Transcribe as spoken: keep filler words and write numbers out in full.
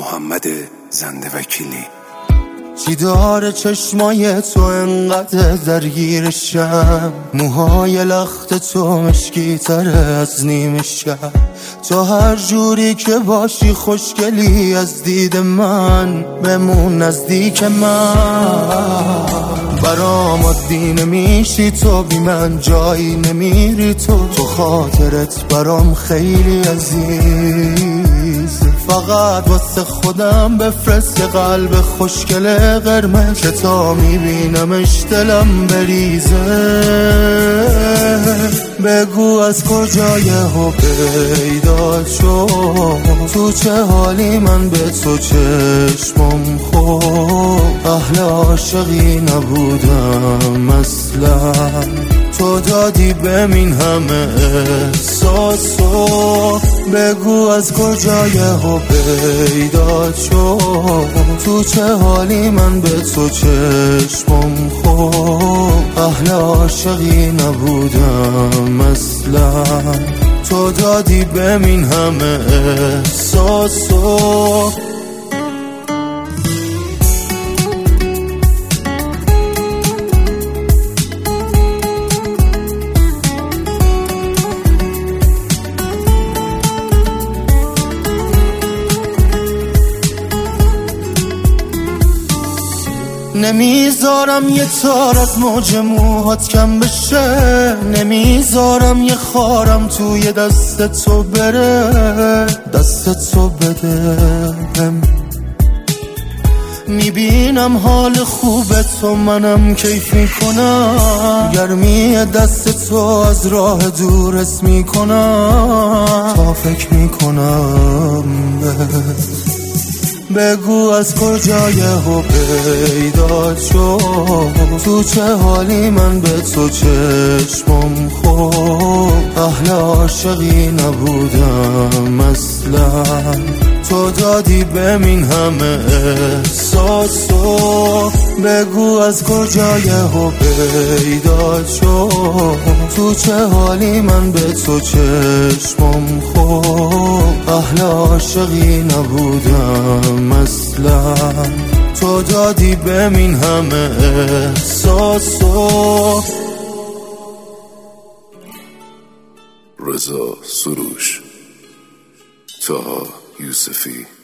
محمد زنده وکیلی. چی داره چشمای تو انقدر درگیرشم؟ موهای لخت تو مشکی تره از نیمه شب. تو هر جوری که باشی خوشگلی از دید من، بمون نزدیک من. برام عادی نمیشی تو بی من، جایی نمیری تو. تو خاطرت برام خیلی عزیز. فقط واسه خودم بفرست یه قلب خوشگل قرمز که تا میبینمش دلم بریزه. بگو از کجای ها پیدا شد، تو چه حالی من به تو چشمم خورد. اهل عاشقی نبودم اصلا، تو دادی بمین همه احساسو. بگو از کجای ها پیدا شد، تو چه حالی من به تو چشمم خورد. اهل عاشقی نبودم اصلا، تو دادی بمین همه احساسو. نمیذارم یه تار از موج موهات کم بشه، نمیذارم یه خارم توی دست تو بره. دست تو بده میبینم حال خوب تو، منم کیف میکنم. گرمی دست تو از راه دور حس میکنم تا فکر میکنم. بگو از کجای ها پیدا شد، تو چه حالی من به تو چشمم خورد. اهل عاشقی نبودم اصلا، تو دادی بمین همه احساسو. بگو از کجای ها پیدا شد، تو چه حالی من به تو چشمم خورد. اهل عاشقی نبودم اصلا، تو دادی بمین همه احساسو. رضا سروش، طه یوسفی.